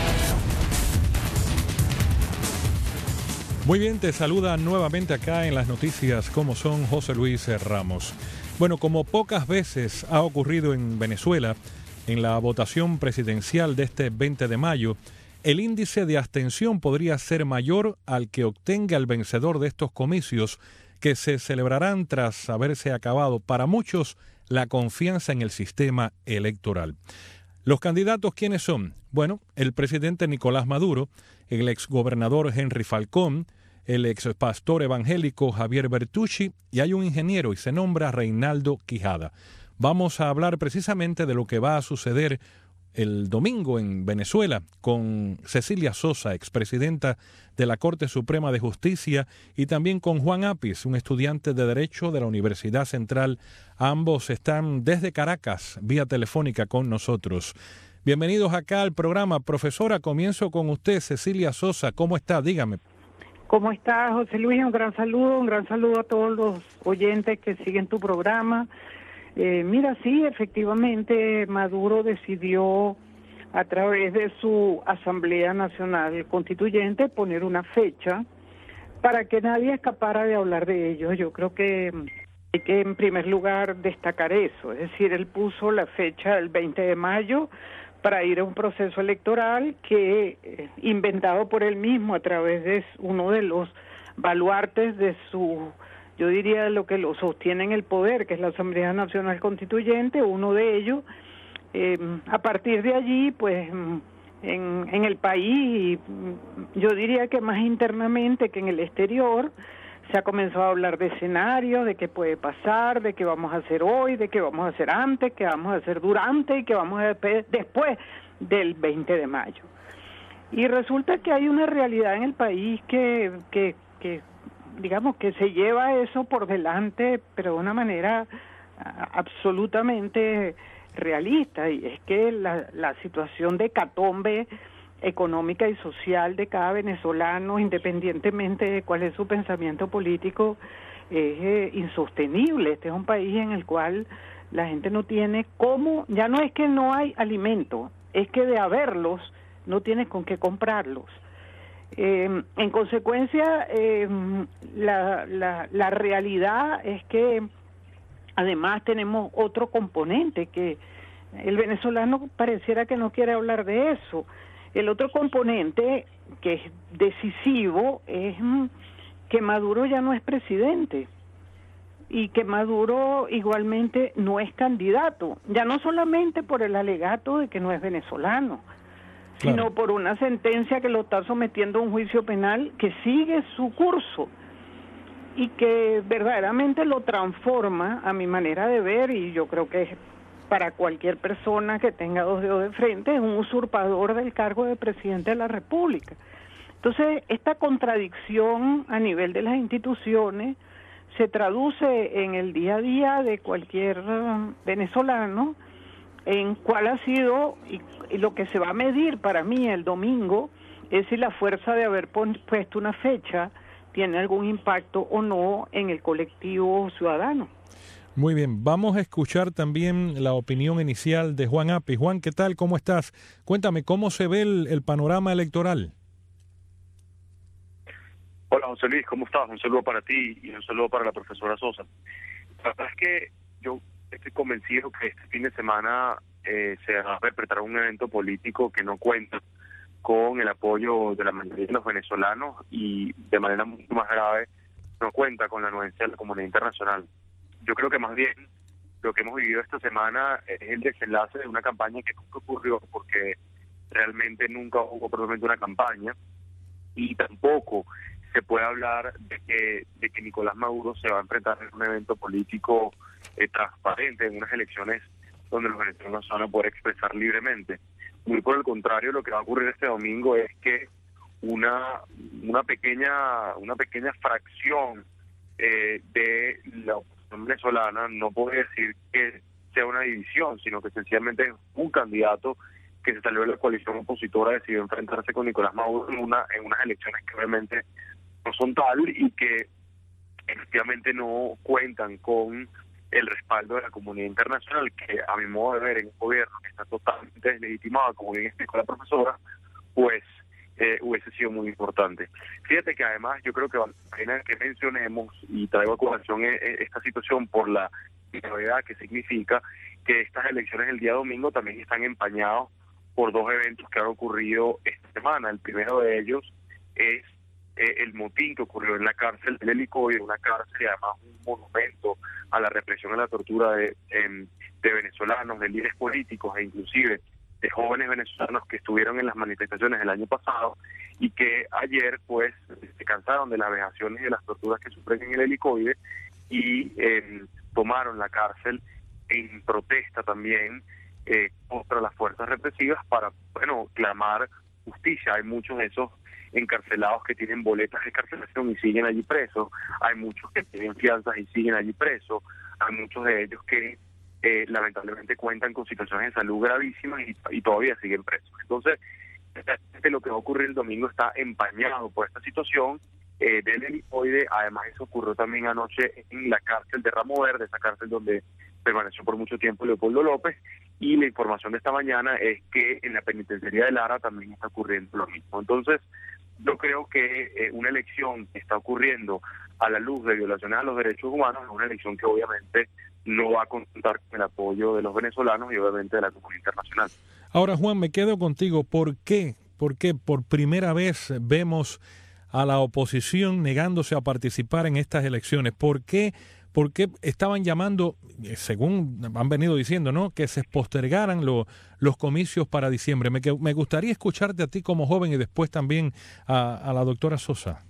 Muy bien, te saluda nuevamente acá en las noticias como son José Luis Ramos. Bueno, como pocas veces ha ocurrido en Venezuela, en la votación presidencial de este 20 de mayo, el índice de abstención podría ser mayor al que obtenga el vencedor de estos comicios, que se celebrarán tras haberse acabado para muchos la confianza en el sistema electoral. ¿Los candidatos quiénes son? Bueno, el presidente Nicolás Maduro, el exgobernador Henry Falcón, el expastor evangélico Javier Bertucci y hay un ingeniero y se nombra Reinaldo Quijada. Vamos a hablar precisamente de lo que va a suceder el domingo en Venezuela con Cecilia Sosa, expresidenta de la Corte Suprema de Justicia, y también con Juan Apis, un estudiante de Derecho de la Universidad Central. Ambos están desde Caracas, vía telefónica con nosotros. Bienvenidos acá al programa. Profesora, comienzo con usted, Cecilia Sosa. ¿Cómo está? Dígame. ¿Cómo está, José Luis? Un gran saludo a todos los oyentes que siguen tu programa. Mira, sí, efectivamente, Maduro decidió a través de su Asamblea Nacional Constituyente poner una fecha para que nadie escapara de hablar de ello. Yo creo que hay que en primer lugar destacar eso, es decir, él puso la fecha del 20 de mayo para ir a un proceso electoral que inventado por él mismo a través de uno de los baluartes de su, yo diría, lo que lo sostiene en el poder, que es la Asamblea Nacional Constituyente, uno de ellos. A partir de allí, pues, en el país, yo diría que más internamente que en el exterior, se ha comenzado a hablar de escenarios, de qué puede pasar, de qué vamos a hacer hoy, de qué vamos a hacer antes, qué vamos a hacer durante y qué vamos a hacer después del 20 de mayo. Y resulta que hay una realidad en el país que digamos que se lleva eso por delante, pero de una manera absolutamente realista, y es que la situación de hecatombe económica y social de cada venezolano, independientemente de cuál es su pensamiento político, es insostenible. Este es un país en el cual la gente no tiene cómo, ya no es que no hay alimento, es que de haberlos no tienes con qué comprarlos. En consecuencia, la realidad es que además tenemos otro componente, que el venezolano pareciera que no quiere hablar de eso. El otro componente que es decisivo es que Maduro ya no es presidente y que Maduro igualmente no es candidato, ya no solamente por el alegato de que no es venezolano, claro, sino por una sentencia que lo está sometiendo a un juicio penal que sigue su curso y que verdaderamente lo transforma, a mi manera de ver, y yo creo que es para cualquier persona que tenga dos dedos de frente, es un usurpador del cargo de presidente de la República. Entonces, esta contradicción a nivel de las instituciones se traduce en el día a día de cualquier venezolano, en cuál ha sido, y lo que se va a medir para mí el domingo, es si la fuerza de haber puesto una fecha tiene algún impacto o no en el colectivo ciudadano. Muy bien, vamos a escuchar también la opinión inicial de Juan Apis. Juan, ¿qué tal? ¿Cómo estás? Cuéntame, ¿cómo se ve el panorama electoral? Hola, José Luis, ¿cómo estás? Un saludo para ti y un saludo para la profesora Sosa. La verdad es que yo estoy convencido que este fin de semana se va a perpetrar un evento político que no cuenta con el apoyo de la mayoría de los venezolanos y, de manera mucho más grave, no cuenta con la anuencia de la comunidad internacional. Yo creo que más bien lo que hemos vivido esta semana es el desenlace de una campaña que nunca ocurrió, porque realmente nunca hubo probablemente una campaña, y tampoco se puede hablar de que Nicolás Maduro se va a enfrentar en un evento político transparente, en unas elecciones donde los venezolanos van a poder expresar libremente. Muy por el contrario, lo que va a ocurrir este domingo es que una pequeña fracción de la oposición venezolana, no puede decir que sea una división, sino que sencillamente es un candidato que se salió de la coalición opositora, decidió enfrentarse con Nicolás Maduro en unas elecciones que obviamente no son tal y que efectivamente no cuentan con el respaldo de la comunidad internacional, que a mi modo de ver en un gobierno que está totalmente deslegitimado, como bien explicó la profesora, pues hubiese sido muy importante. Fíjate que además yo creo que vale la pena que mencionemos, y traigo a colación esta situación por la novedad que significa que estas elecciones el día domingo también están empañados por dos eventos que han ocurrido esta semana. El primero de ellos es el motín que ocurrió en la cárcel del Helicoide, una cárcel y además un monumento a la represión y a la tortura de venezolanos, de líderes políticos e inclusive de jóvenes venezolanos que estuvieron en las manifestaciones el año pasado y que ayer pues se cansaron de las vejaciones y de las torturas que sufren en el Helicoide y tomaron la cárcel en protesta también contra las fuerzas represivas para, clamar justicia. Hay muchos de esos encarcelados que tienen boletas de carcelación y siguen allí presos, hay muchos que tienen fianzas y siguen allí presos, hay muchos de ellos que lamentablemente cuentan con situaciones de salud gravísimas y todavía siguen presos. Entonces, lo que va a ocurrir el domingo está empañado por esta situación del Helicoide. Además, eso ocurrió también anoche en la cárcel de Ramo Verde, esa cárcel donde permaneció por mucho tiempo Leopoldo López, y la información de esta mañana es que en la penitenciaría de Lara también está ocurriendo lo mismo. Entonces, yo creo que una elección que está ocurriendo a la luz de violaciones a los derechos humanos es una elección que obviamente no va a contar con el apoyo de los venezolanos y obviamente de la comunidad internacional. Ahora, Juan, me quedo contigo. ¿Por qué por primera vez vemos a la oposición negándose a participar en estas elecciones? ¿Por qué estaban llamando, según han venido diciendo, ¿no?, que se postergaran los comicios para diciembre? Me gustaría escucharte a ti como joven y después también a la doctora Sosa.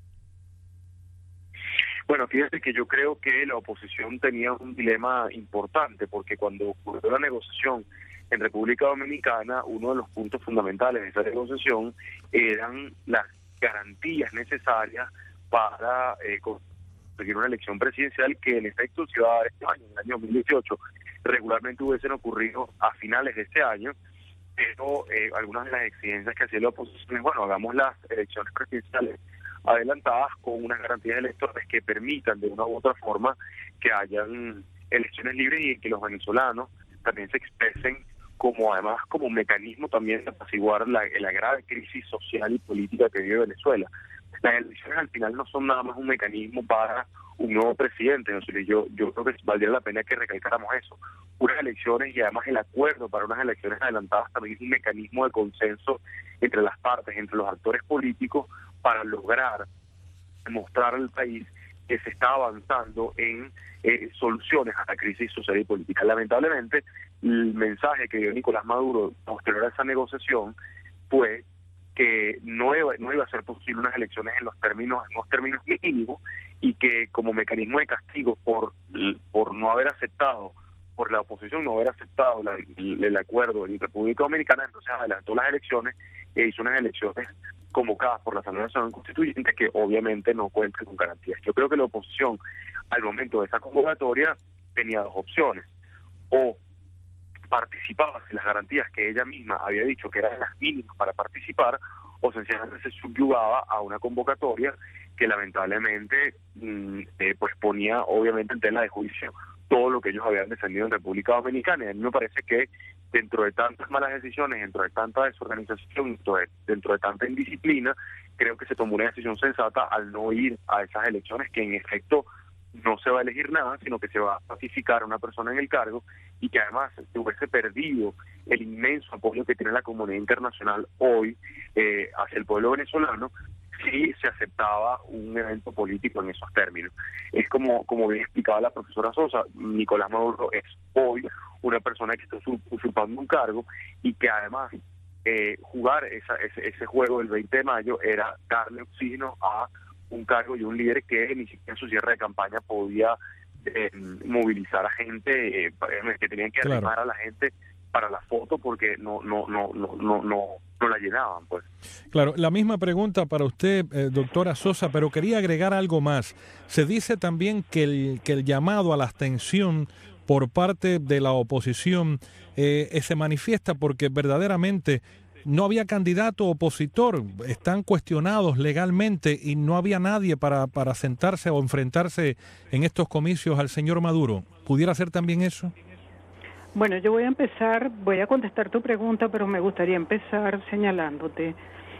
Bueno, fíjate que yo creo que la oposición tenía un dilema importante, porque cuando ocurrió la negociación en República Dominicana, uno de los puntos fundamentales de esa negociación eran las garantías necesarias para conseguir una elección presidencial que en efecto se iba a dar este año, en el año 2018. Regularmente hubiesen ocurrido a finales de este año, pero algunas de las exigencias que hacía la oposición es, hagamos las elecciones presidenciales adelantadas con unas garantías electorales que permitan de una u otra forma que hayan elecciones libres y que los venezolanos también se expresen como mecanismo también de apaciguar la grave crisis social y política que vive Venezuela. Las elecciones al final no son nada más un mecanismo para un nuevo presidente. Yo creo que valdría la pena que recalcáramos eso. Unas elecciones y además el acuerdo para unas elecciones adelantadas también es un mecanismo de consenso entre las partes, entre los actores políticos, para lograr mostrar al país que se está avanzando en soluciones a la crisis social y política. Lamentablemente, el mensaje que dio Nicolás Maduro posterior a esa negociación fue que no iba a ser posible unas elecciones en unos términos mínimos y que como mecanismo de castigo por no haber aceptado, por la oposición no haber aceptado el acuerdo en República Dominicana, entonces adelantó las elecciones e hizo unas elecciones convocadas por la Asamblea Nacional Constituyente que obviamente no cuentan con garantías. Yo creo que la oposición al momento de esa convocatoria tenía dos opciones: o participaba sin las garantías que ella misma había dicho que eran las mínimas para participar, o sencillamente se subyugaba a una convocatoria que lamentablemente pues ponía obviamente en tela de juicio todo lo que ellos habían defendido en República Dominicana. Y a mí me parece que dentro de tantas malas decisiones, dentro de tanta desorganización, dentro de tanta indisciplina, creo que se tomó una decisión sensata al no ir a esas elecciones, que en efecto no se va a elegir nada, sino que se va a pacificar a una persona en el cargo, y que además se hubiese perdido el inmenso apoyo que tiene la comunidad internacional hoy hacia el pueblo venezolano si se aceptaba un evento político en esos términos. Es como bien explicaba la profesora Sosa, Nicolás Maduro es hoy una persona que está usurpando un cargo y que además jugar ese juego del 20 de mayo era darle oxígeno a un cargo y un líder que ni siquiera en su cierre de campaña podía movilizar a gente, que tenían que animar a la gente para la foto porque no la llenaban, pues. Claro, la misma pregunta para usted, doctora Sosa, pero quería agregar algo más. Se dice también que el llamado a la abstención por parte de la oposición se manifiesta porque verdaderamente no había candidato opositor, están cuestionados legalmente y no había nadie para sentarse o enfrentarse en estos comicios al señor Maduro. ¿Pudiera ser también eso? Bueno, yo voy a contestar tu pregunta, pero me gustaría empezar señalándote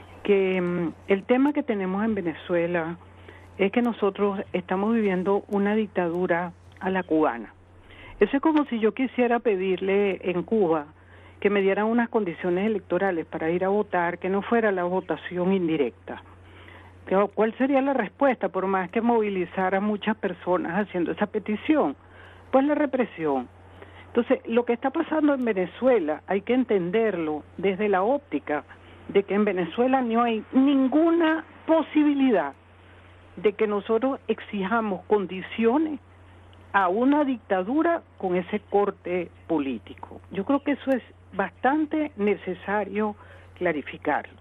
que el tema que tenemos en Venezuela es que nosotros estamos viviendo una dictadura a la cubana. Eso es como si yo quisiera pedirle en Cuba que me dieran unas condiciones electorales para ir a votar, que no fuera la votación indirecta. ¿Cuál sería la respuesta, por más que movilizara a muchas personas haciendo esa petición? Pues la represión. Entonces, lo que está pasando en Venezuela hay que entenderlo desde la óptica de que en Venezuela no hay ninguna posibilidad de que nosotros exijamos condiciones a una dictadura con ese corte político. Yo creo que eso es bastante necesario clarificarlo.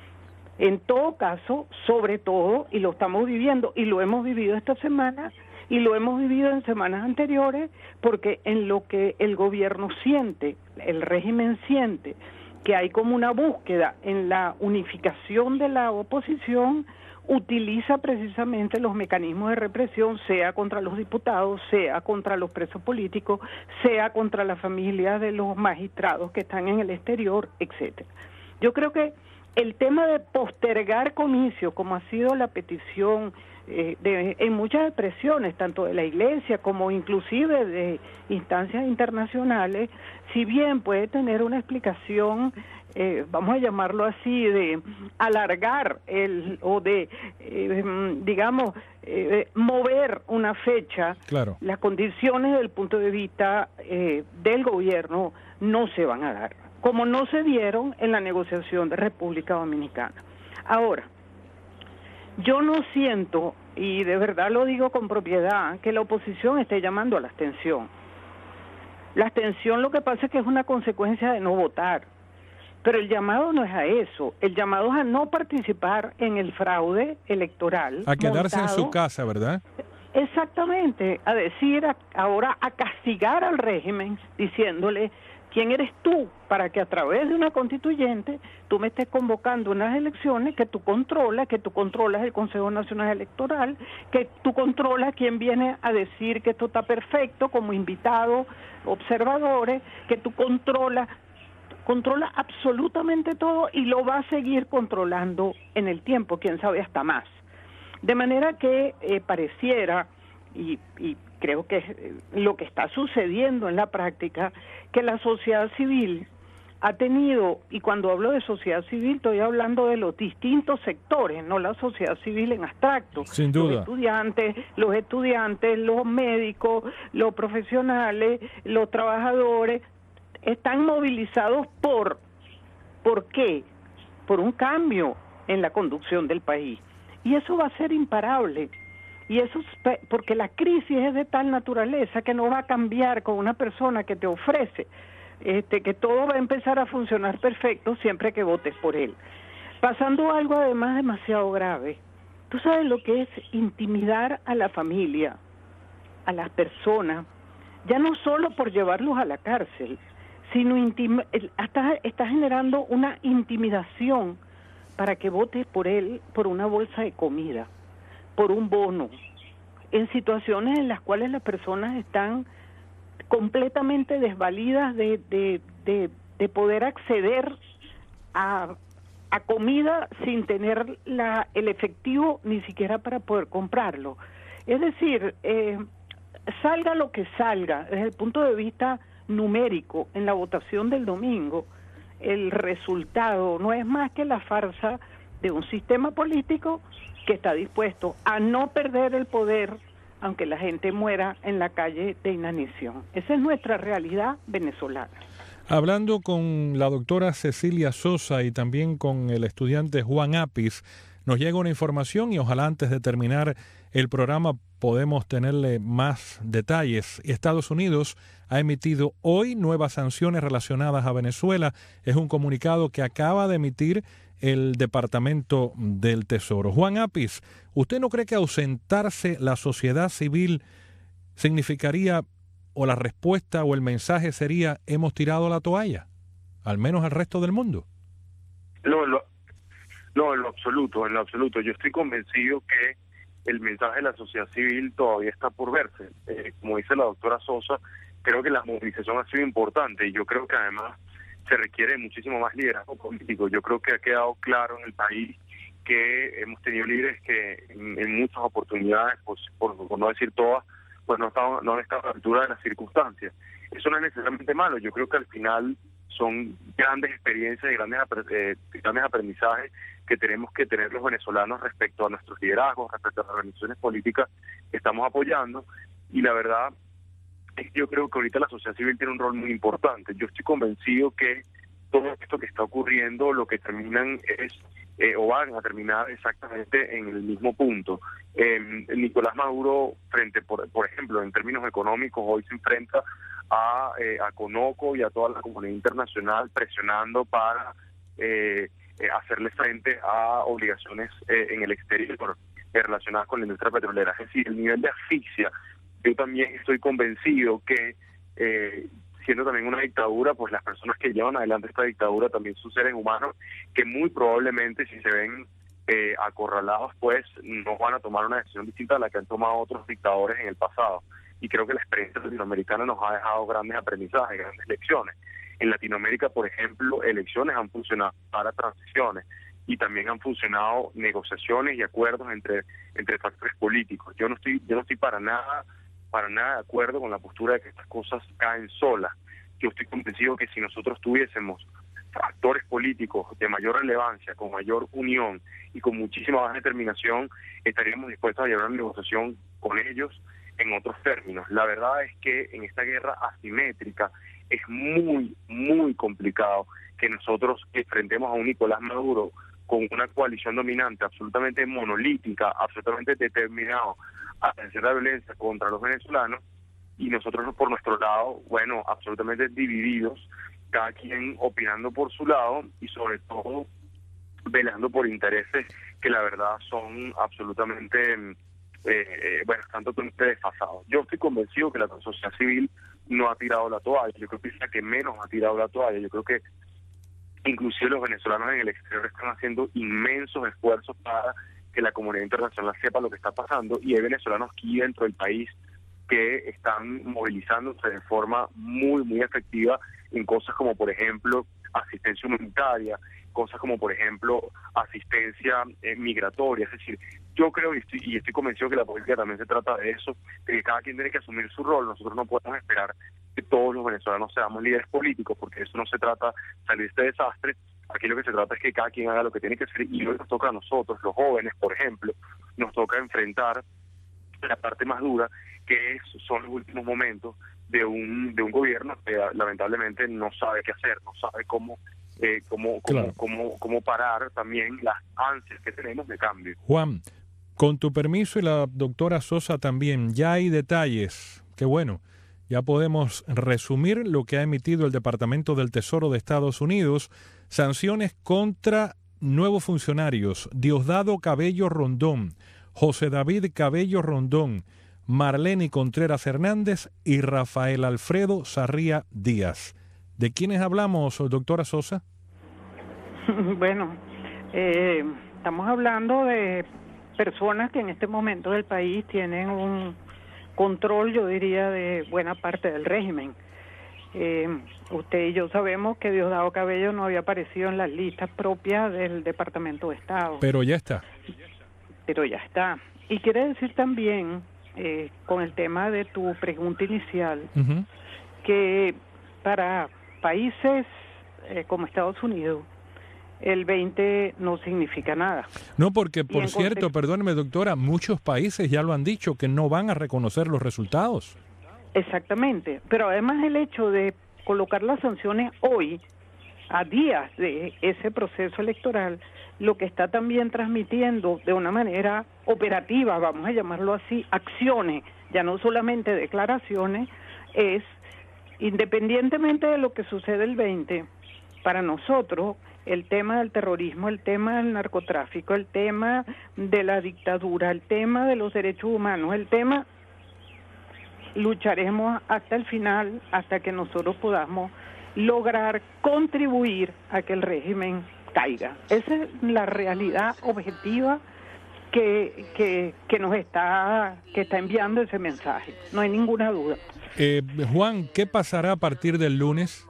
En todo caso, sobre todo, y lo estamos viviendo, y lo hemos vivido esta semana, y lo hemos vivido en semanas anteriores, porque en lo que el gobierno siente, el régimen siente, que hay como una búsqueda en la unificación de la oposición, utiliza precisamente los mecanismos de represión, sea contra los diputados, sea contra los presos políticos, sea contra las familias de los magistrados que están en el exterior, etcétera. Yo creo que el tema de postergar comicios, como ha sido la petición en muchas expresiones, tanto de la Iglesia como inclusive de instancias internacionales, si bien puede tener una explicación, vamos a llamarlo así, de alargar mover una fecha, claro, las condiciones desde el punto de vista del gobierno no se van a dar, como no se dieron en la negociación de República Dominicana. Ahora, yo no siento, y de verdad lo digo con propiedad, que la oposición esté llamando a la abstención. La abstención lo que pasa es que es una consecuencia de no votar, pero el llamado no es a eso, el llamado es a no participar en el fraude electoral. A quedarse en su casa, ¿verdad? Exactamente, a decir ahora, a castigar al régimen, diciéndole: ¿quién eres tú para que a través de una constituyente tú me estés convocando unas elecciones que tú controlas el Consejo Nacional Electoral, que tú controlas quién viene a decir que esto está perfecto como invitados, observadores, que tú controla absolutamente todo y lo va a seguir controlando en el tiempo, quién sabe hasta más. De manera que pareciera, y creo que es lo que está sucediendo en la práctica, que la sociedad civil ha tenido, y cuando hablo de sociedad civil estoy hablando de los distintos sectores, no la sociedad civil en abstracto. Sin duda. Los estudiantes, los médicos, los profesionales, los trabajadores, están movilizados ¿por qué? Por un cambio en la conducción del país. Y eso va a ser imparable. Y eso es porque la crisis es de tal naturaleza que no va a cambiar con una persona que te ofrece que todo va a empezar a funcionar perfecto siempre que votes por él. Pasando algo además demasiado grave. Tú sabes lo que es intimidar a la familia, a las personas, ya no solo por llevarlos a la cárcel, sino está generando una intimidación para que votes por él, por una bolsa de comida, por un bono, en situaciones en las cuales las personas están completamente desvalidas de poder acceder a comida sin tener el efectivo ni siquiera para poder comprarlo. Es decir, salga lo que salga, desde el punto de vista numérico, en la votación del domingo, el resultado no es más que la farsa de un sistema político que está dispuesto a no perder el poder aunque la gente muera en la calle de inanición. Esa es nuestra realidad venezolana. Hablando con la doctora Cecilia Sosa y también con el estudiante Juan Apis, Nos llega una información y ojalá antes de terminar el programa podemos tenerle más detalles. Estados Unidos ha emitido hoy nuevas sanciones relacionadas a Venezuela. Es un comunicado que acaba de emitir el Departamento del Tesoro. Juan Apis, ¿usted no cree que ausentarse la sociedad civil significaría, o la respuesta o el mensaje sería, hemos tirado la toalla, al menos al resto del mundo? No, en lo absoluto. Yo estoy convencido que el mensaje de la sociedad civil todavía está por verse. Como dice la doctora Sosa, creo que la movilización ha sido importante y yo creo que además se requiere muchísimo más liderazgo político. Yo creo que ha quedado claro en el país que hemos tenido líderes que en muchas oportunidades, pues, por no decir todas, pues no han estado a la altura de las circunstancias. Eso no es necesariamente malo. Yo creo que al final son grandes experiencias y grandes aprendizajes que tenemos que tener los venezolanos respecto a nuestros liderazgos, respecto a las organizaciones políticas que estamos apoyando. Y la verdad es que yo creo que ahorita la sociedad civil tiene un rol muy importante. Yo estoy convencido que todo esto que está ocurriendo, lo que terminan es, o van a terminar exactamente en el mismo punto. Nicolás Maduro, por ejemplo, en términos económicos, hoy se enfrenta a Conoco y a toda la comunidad internacional presionando para hacerle frente a obligaciones en el exterior relacionadas con la industria petrolera. Es decir, el nivel de asfixia. Yo también estoy convencido que, siendo también una dictadura, pues las personas que llevan adelante esta dictadura también son seres humanos que muy probablemente, si se ven acorralados, pues no van a tomar una decisión distinta a la que han tomado otros dictadores en el pasado. Y creo que la experiencia latinoamericana nos ha dejado grandes aprendizajes, grandes lecciones. En Latinoamérica, por ejemplo, elecciones han funcionado para transiciones y también han funcionado negociaciones y acuerdos entre factores políticos. Yo no estoy para nada de acuerdo con la postura de que estas cosas caen solas. Yo estoy convencido que si nosotros tuviésemos actores políticos de mayor relevancia, con mayor unión y con muchísima más determinación, estaríamos dispuestos a llevar una negociación con ellos en otros términos. La verdad es que en esta guerra asimétrica es muy, muy complicado que nosotros enfrentemos a un Nicolás Maduro con una coalición dominante absolutamente monolítica, absolutamente determinado a ejercer la violencia contra los venezolanos, y nosotros por nuestro lado, bueno, absolutamente divididos, cada quien opinando por su lado y sobre todo velando por intereses que la verdad son absolutamente, están totalmente desfasados. Yo estoy convencido que la sociedad civil no ha tirado la toalla. Yo creo que es la que menos ha tirado la toalla. Yo creo que inclusive los venezolanos en el exterior están haciendo inmensos esfuerzos para que la comunidad internacional sepa lo que está pasando, y hay venezolanos aquí dentro del país que están movilizándose de forma muy, muy efectiva en cosas como, por ejemplo, asistencia humanitaria, cosas como, por ejemplo, asistencia migratoria. Es decir, yo creo y estoy convencido que la política también se trata de eso, de que cada quien tiene que asumir su rol. Nosotros no podemos esperar que todos los venezolanos seamos líderes políticos, porque eso no se trata de salir de este desastre. Aquí lo que se trata es que cada quien haga lo que tiene que hacer, y hoy nos toca a nosotros, los jóvenes, por ejemplo, nos toca enfrentar la parte más dura, que son los últimos momentos de un gobierno que lamentablemente no sabe qué hacer, no sabe cómo parar también las ansias que tenemos de cambio. Juan, con tu permiso y la doctora Sosa también, ya hay detalles, qué bueno, ya podemos resumir lo que ha emitido el Departamento del Tesoro de Estados Unidos: sanciones contra nuevos funcionarios: Diosdado Cabello Rondón, José David Cabello Rondón, Marlene Contreras Hernández y Rafael Alfredo Sarría Díaz. ¿De quiénes hablamos, doctora Sosa? Bueno, estamos hablando de personas que en este momento del país tienen un control, yo diría, de buena parte del régimen. Usted y yo sabemos que Diosdado Cabello no había aparecido en las listas propias del Departamento de Estado. Pero ya está. Y quiere decir también, con el tema de tu pregunta inicial, que para países como Estados Unidos, el 20 no significa nada. No, porque, por cierto, perdóneme, doctora, muchos países ya lo han dicho, que no van a reconocer los resultados. Exactamente, pero además el hecho de colocar las sanciones hoy, a días de ese proceso electoral, lo que está también transmitiendo de una manera operativa, vamos a llamarlo así, acciones, ya no solamente declaraciones, es, independientemente de lo que sucede el 20, para nosotros el tema del terrorismo, el tema del narcotráfico, el tema de la dictadura, el tema de los derechos humanos, el tema, lucharemos hasta el final, hasta que nosotros podamos lograr contribuir a que el régimen caiga. Esa es la realidad objetiva que nos está enviando ese mensaje, no hay ninguna duda. Juan, ¿qué pasará a partir del lunes?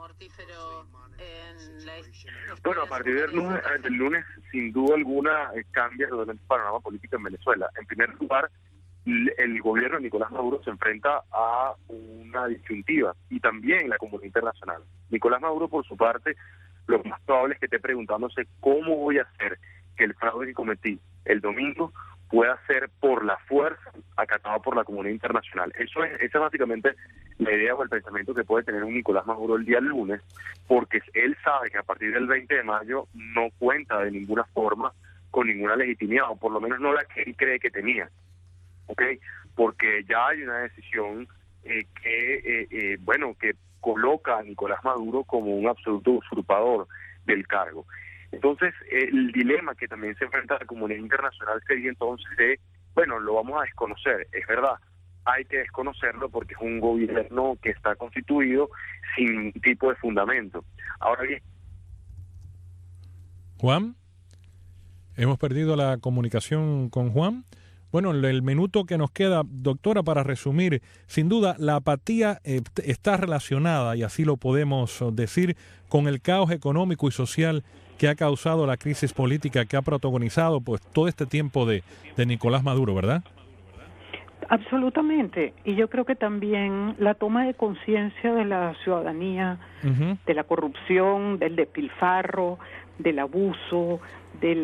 Bueno, a partir del lunes, sin duda alguna, cambia el panorama político en Venezuela. En primer lugar, el gobierno de Nicolás Maduro se enfrenta a una disyuntiva, y también la comunidad internacional. Nicolás Maduro, por su parte, lo más probable es que esté preguntándose cómo voy a hacer que el fraude que cometí el domingo pueda ser por la fuerza acatado por la comunidad internacional. Esa es básicamente la idea o el pensamiento que puede tener un Nicolás Maduro el día lunes, porque él sabe que a partir del 20 de mayo no cuenta de ninguna forma con ninguna legitimidad, o por lo menos no la que él cree que tenía, ¿ok? Porque ya hay una decisión que coloca a Nicolás Maduro como un absoluto usurpador del cargo. Entonces, el dilema que también se enfrenta a la comunidad internacional sería entonces lo vamos a desconocer. Es verdad, hay que desconocerlo porque es un gobierno que está constituido sin ningún tipo de fundamento. Ahora bien, Juan, hemos perdido la comunicación con Juan. Bueno, el minuto que nos queda, doctora, para resumir, sin duda la apatía está relacionada, y así lo podemos decir, con el caos económico y social que ha causado la crisis política que ha protagonizado pues todo este tiempo de Nicolás Maduro, ¿verdad? Absolutamente, y yo creo que también la toma de conciencia de la ciudadanía, de la corrupción, del despilfarro, del abuso, del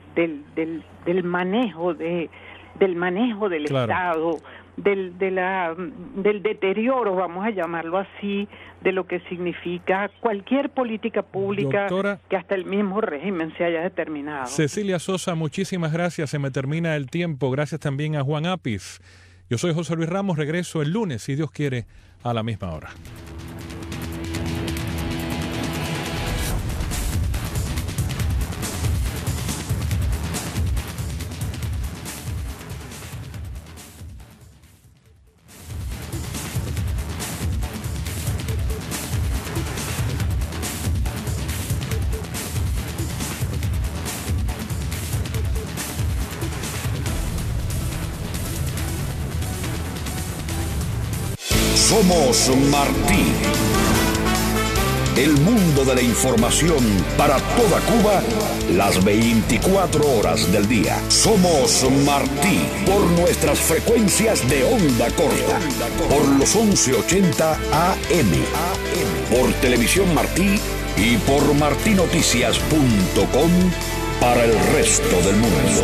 manejo del claro. Estado, del deterioro, vamos a llamarlo así, de lo que significa cualquier política pública, doctora, que hasta el mismo régimen se haya determinado. Cecilia Sosa, muchísimas gracias, se me termina el tiempo. Gracias también a Juan Apis. Yo soy José Luis Ramos, regreso el lunes, si Dios quiere, a la misma hora. Somos Martí. El mundo de la información para toda Cuba, las 24 horas del día. Somos Martí por nuestras frecuencias de onda corta, por los 1180 AM, por Televisión Martí y por martinoticias.com para el resto del mundo.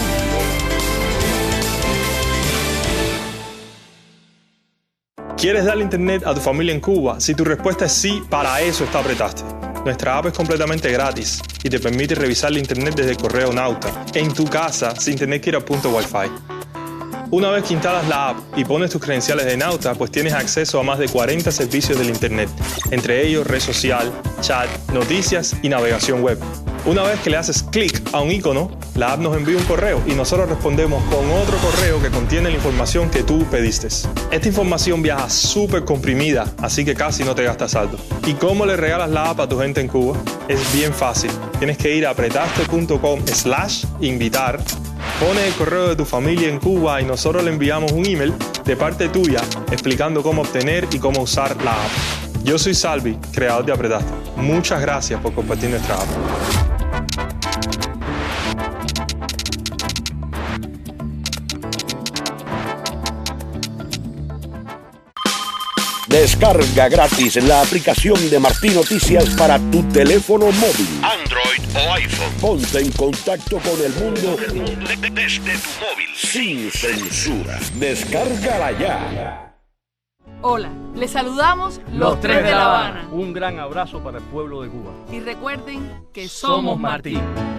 ¿Quieres darle internet a tu familia en Cuba? Si tu respuesta es sí, para eso está Apretaste. Nuestra app es completamente gratis y te permite revisar la internet desde el correo Nauta, en tu casa, sin tener que ir a punto Wi-Fi. Una vez que instalas la app y pones tus credenciales de Nauta, pues tienes acceso a más de 40 servicios del internet, entre ellos red social, chat, noticias y navegación web. Una vez que le haces clic a un icono, la app nos envía un correo y nosotros respondemos con otro correo que contiene la información que tú pediste. Esta información viaja súper comprimida, así que casi no te gastas saldo. ¿Y cómo le regalas la app a tu gente en Cuba? Es bien fácil. Tienes que ir a apretaste.com/invitar, pones el correo de tu familia en Cuba y nosotros le enviamos un email de parte tuya explicando cómo obtener y cómo usar la app. Yo soy Salvi, creador de Apretaste. Muchas gracias por compartir nuestra app. Descarga gratis la aplicación de Martí Noticias para tu teléfono móvil, Android o iPhone. Ponte en contacto con el mundo desde tu móvil, sin censura. Descárgala ya. Hola, les saludamos los tres de La Habana. Un gran abrazo para el pueblo de Cuba. Y recuerden que somos Martí.